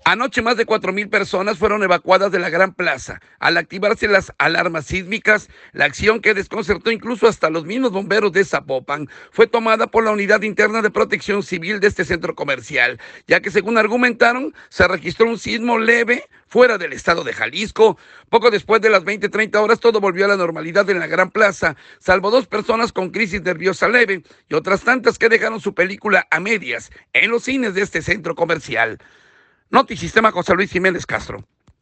Anoche más de 4,000 personas fueron evacuadas de la Gran Plaza. Al activarse las alarmas sísmicas, la acción que desconcertó incluso hasta los mismos bomberos de Zapopan fue tomada por la Unidad Interna de Protección Civil de este centro comercial, ya que según argumentaron, se registró un sismo leve fuera del estado de Jalisco. Poco después de las 20:30 horas, todo volvió a la normalidad en la Gran Plaza, salvo 2 personas con crisis nerviosa leve y otras tantas que dejaron su película a medias en los cines de este centro comercial. Notisistema, José Luis Jiménez Castro.